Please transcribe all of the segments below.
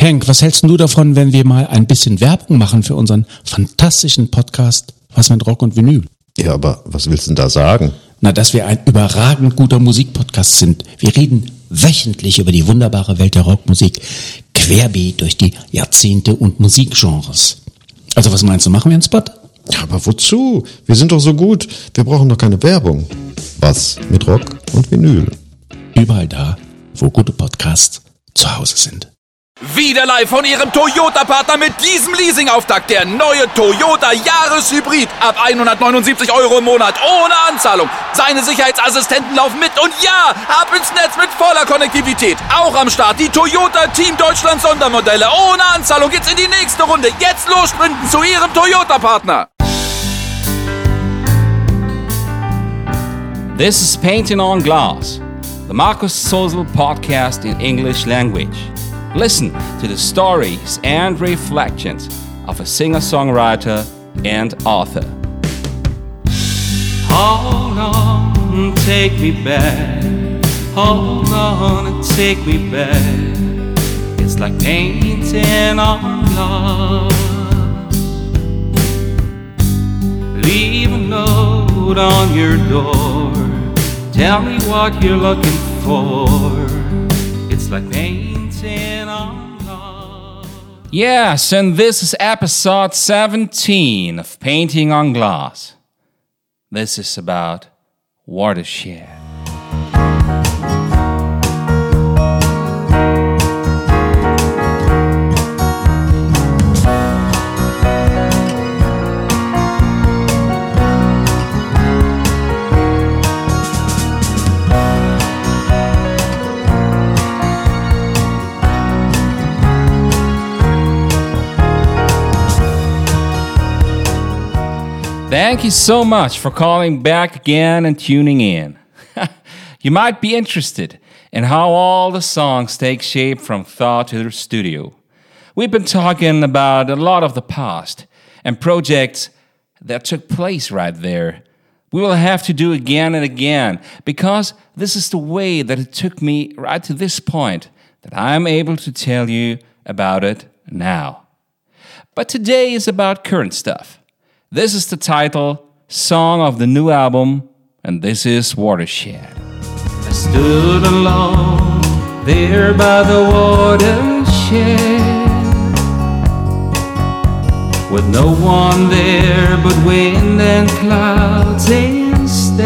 Henk, was hältst du davon, wenn wir mal ein bisschen Werbung machen für unseren fantastischen Podcast Was mit Rock und Vinyl? Ja, aber was willst du denn da sagen? Na, dass wir ein überragend guter Musikpodcast sind. Wir reden wöchentlich über die wunderbare Welt der Rockmusik, querbeet durch die Jahrzehnte und Musikgenres. Also was meinst du, machen wir einen Spot? Ja, aber wozu? Wir sind doch so gut. Wir brauchen doch keine Werbung. Was mit Rock und Vinyl? Überall da, wo gute Podcasts zu Hause sind. Wieder live von Ihrem Toyota-Partner mit diesem Leasing-Auftakt. Der neue Toyota Jahreshybrid. Ab 179 € im Monat. Ohne Anzahlung. Seine Sicherheitsassistenten laufen mit. Und ja, ab ins Netz mit voller Konnektivität. Auch am Start die Toyota Team Deutschland Sondermodelle. Ohne Anzahlung geht's in die nächste Runde. Jetzt los sprinten zu Ihrem Toyota-Partner. This is Painting on Glass, the Markus Sozel podcast in English language. Listen to the stories and reflections of a singer-songwriter and author. Hold on, take me back. Hold on and take me back. It's like painting on glass. Leave a note on your door. Tell me what you're looking for. It's like painting on glass. Yes, and this is episode 17 of Painting on Glass. This is about Watershed. Thank you so much for calling back again and tuning in. You might be interested in how all the songs take shape from thought to the studio. We've been talking about a lot of the past and projects that took place right there. We will have to do again and again because this is the way that it took me right to this point that I'm able to tell you about it now. But today is about current stuff. This is the title, song of the new album, and this is Watershed. I stood alone there by the watershed, with no one there but wind and clouds instead.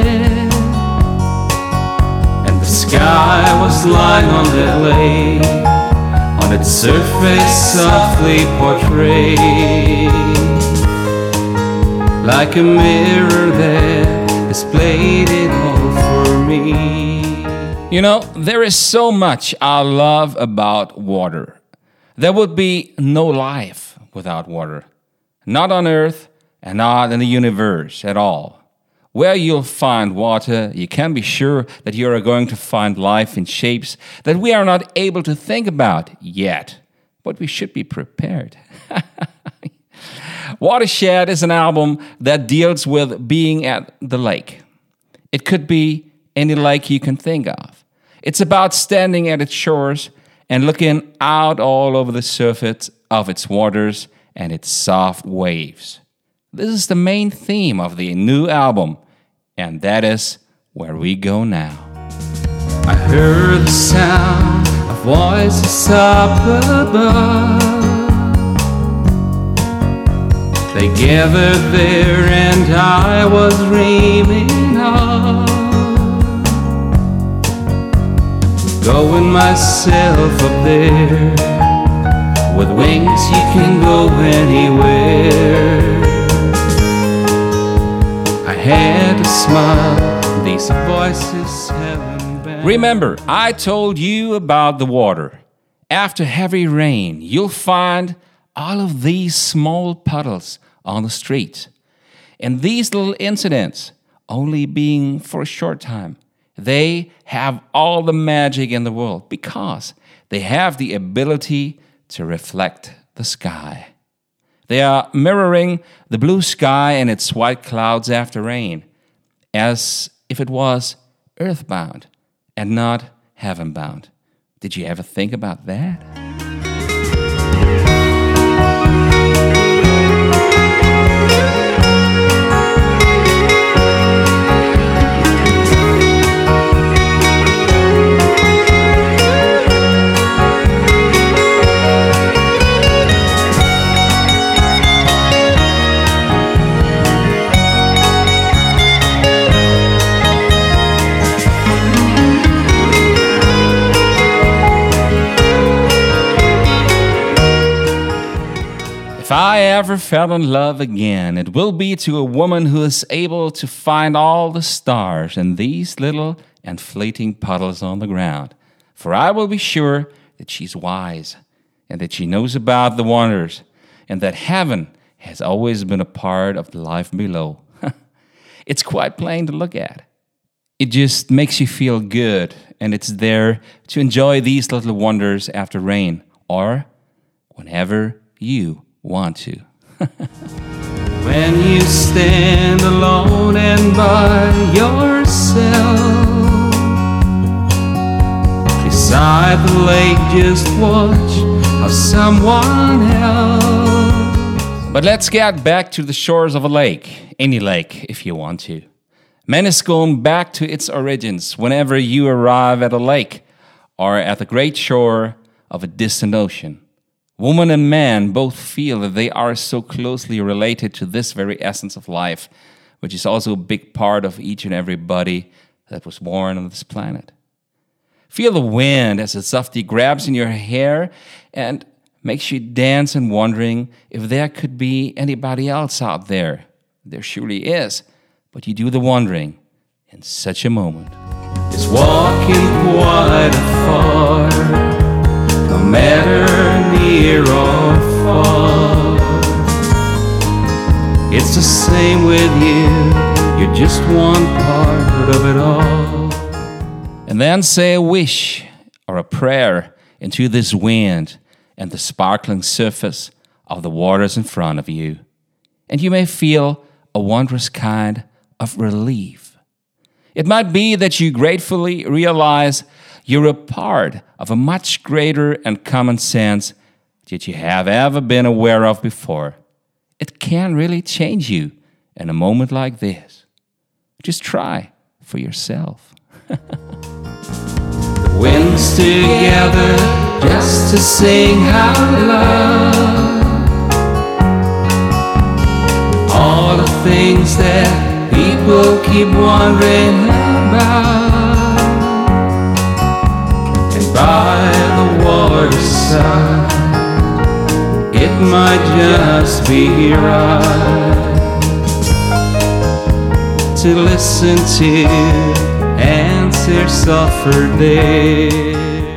And the sky was lying on the lake, on its surface softly portrayed, like a mirror that displayed it all for me. You know, there is so much I love about water. There would be no life without water. Not on Earth and not in the universe at all. Where you'll find water, you can be sure that you are going to find life in shapes that we are not able to think about yet. But we should be prepared. Watershed is an album that deals with being at the lake. It could be any lake you can think of. It's about standing at its shores and looking out all over the surface of its waters and its soft waves. This is the main theme of the new album, and that is where we go now. I heard the sound of voices up above. They gathered there and I was dreaming of going myself up there. With wings you can go anywhere. I had to smile, these voices haven't been. Remember, I told you about the water. After heavy rain, you'll find all of these small puddles on the street. And these little incidents, only being for a short time, they have all the magic in the world because they have the ability to reflect the sky. They are mirroring the blue sky and its white clouds after rain, as if it was earthbound and not heaven-bound. Did you ever think about that? I ever fell in love again, it will be to a woman who is able to find all the stars in these little and fleeting puddles on the ground. For I will be sure that she's wise, and that she knows about the wonders, and that heaven has always been a part of the life below. It's quite plain to look at. It just makes you feel good, and it's there to enjoy these little wonders after rain, or whenever you want to. When you stand alone and by yourself beside the lake, just watch how someone else. But let's get back to the shores of a lake, any lake if you want to. Man is going back to its origins whenever you arrive at a lake or at the great shore of a distant ocean. Woman and man both feel that they are so closely related to this very essence of life, which is also a big part of each and every body that was born on this planet. Feel the wind as it softly grabs in your hair and makes you dance and wondering if there could be anybody else out there. There surely is, but you do the wondering in such a moment. Is walking quite afar, no matter near or far. It's the same with you, you're just one part of it all. And then say a wish or a prayer into this wind and the sparkling surface of the waters in front of you. And you may feel a wondrous kind of relief. It might be that you gratefully realize you're a part of a much greater and common sense that you have ever been aware of before. It can really change you in a moment like this. Just try for yourself. The winds together just to sing out loud all the things that people keep wondering about. And by the waterside, it might just be right to listen to answers offered there.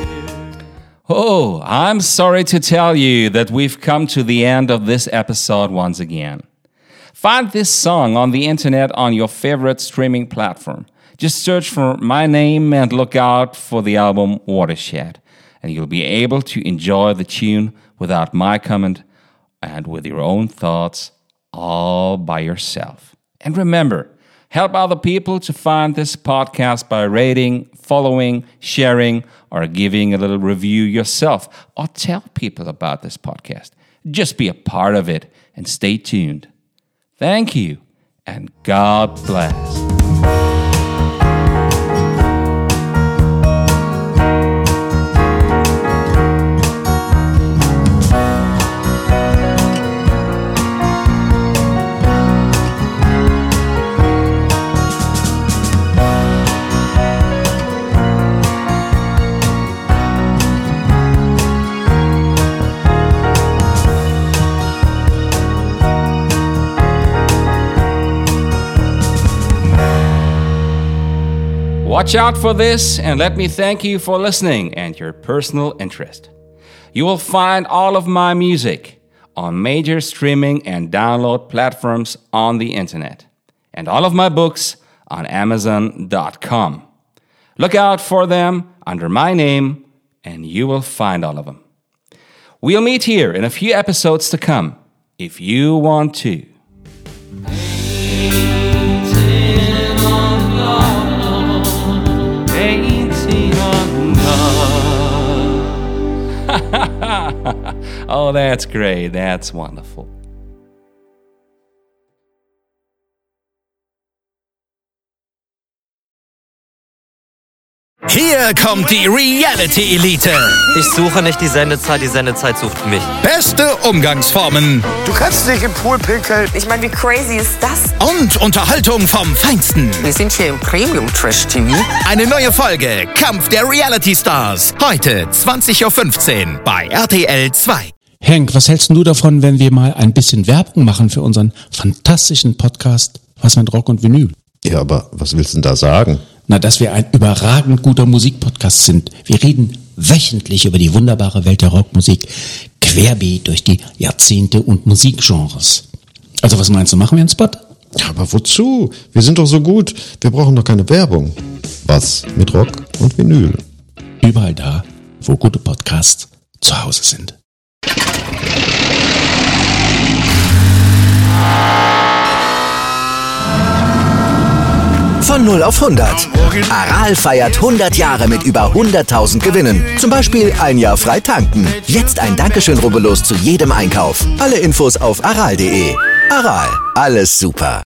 Oh, I'm sorry to tell you that we've come to the end of this episode once again. Find this song on the internet on your favorite streaming platform. Just search for my name and look out for the album Watershed, and you'll be able to enjoy the tune without my comment and with your own thoughts all by yourself. And remember, help other people to find this podcast by rating, following, sharing, or giving a little review yourself, or tell people about this podcast. Just be a part of it and stay tuned. Thank you, and God bless. Watch out for this, and let me thank you for listening and your personal interest. You will find all of my music on major streaming and download platforms on the internet, and all of my books on Amazon.com. Look out for them under my name, and you will find all of them. We'll meet here in a few episodes to come, if you want to. Oh, that's great. That's wonderful. Hier kommt die Reality-Elite. Ich suche nicht die Sendezeit sucht mich. Beste Umgangsformen. Du kannst nicht im Pool pinkeln. Ich meine, wie crazy ist das? Und Unterhaltung vom Feinsten. Wir sind hier im Premium-Trash-TV. Eine neue Folge Kampf der Reality Stars. Heute 20.15 Uhr bei RTL 2. Henk, was hältst du davon, wenn wir mal ein bisschen Werbung machen für unseren fantastischen Podcast Was mit Rock und Vinyl? Ja, aber was willst du denn da sagen? Na, dass wir ein überragend guter Musikpodcast sind. Wir reden wöchentlich über die wunderbare Welt der Rockmusik, querbeet durch die Jahrzehnte und Musikgenres. Also was meinst du, machen wir einen Spot? Ja, aber wozu? Wir sind doch so gut. Wir brauchen doch keine Werbung. Was mit Rock und Vinyl? Überall da, wo gute Podcasts zu Hause sind. Von 0 auf 100. Aral feiert 100 Jahre mit über 100.000 Gewinnen. Zum Beispiel ein Jahr frei tanken. Jetzt ein Dankeschön, rubbellos zu jedem Einkauf. Alle Infos auf aral.de. Aral, alles super.